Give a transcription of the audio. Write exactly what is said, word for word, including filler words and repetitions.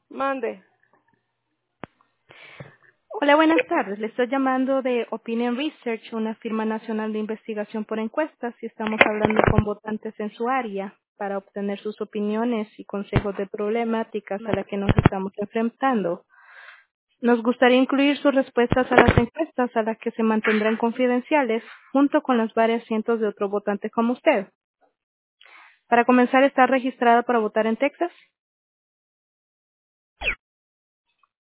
Mande. Hola, buenas tardes. Le estoy llamando de Opinion Research, una firma nacional de investigación por encuestas, y estamos hablando con votantes en su área para obtener sus opiniones y consejos de problemáticas a las que nos estamos enfrentando. Nos gustaría incluir sus respuestas a las encuestas a las que se mantendrán confidenciales, junto con las varias cientos de otros votantes como usted. Para comenzar, ¿está registrado para votar en Texas?